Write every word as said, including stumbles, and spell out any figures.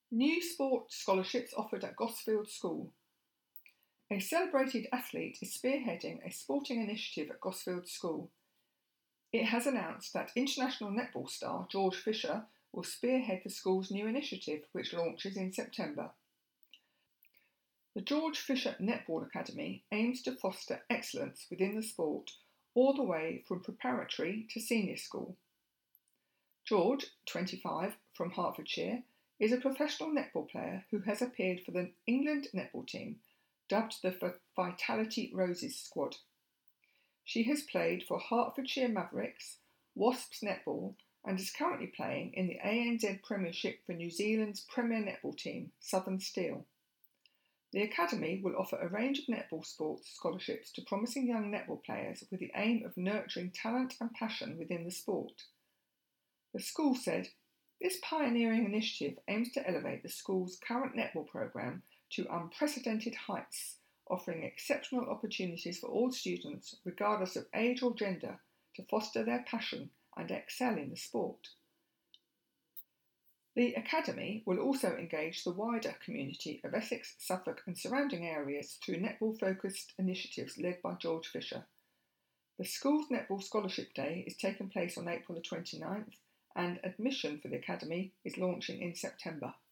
New sport scholarships offered at Gosfield School. A celebrated athlete is spearheading a sporting initiative at Gosfield School. It has announced that international netball star George Fisher will spearhead the school's new initiative, which launches in September. The George Fisher Netball Academy aims to foster excellence within the sport all the way from preparatory to senior school. George, twenty-five, from Hertfordshire, is a professional netball player who has appeared for the England netball team, dubbed the Vitality Roses squad. She has played for Hertfordshire Mavericks, Wasps Netball, and is currently playing in the A N Z Premiership for New Zealand's Premier Netball team, Southern Steel. The Academy will offer a range of netball sports scholarships to promising young netball players with the aim of nurturing talent and passion within the sport. The school said, "This pioneering initiative aims to elevate the school's current netball programme to unprecedented heights, offering exceptional opportunities for all students, regardless of age or gender, to foster their passion and excel in the sport." The Academy will also engage the wider community of Essex, Suffolk and surrounding areas through netball-focused initiatives led by George Fisher. The school's Netball Scholarship Day is taking place on April the twenty-ninth, and admission for the Academy is launching in September.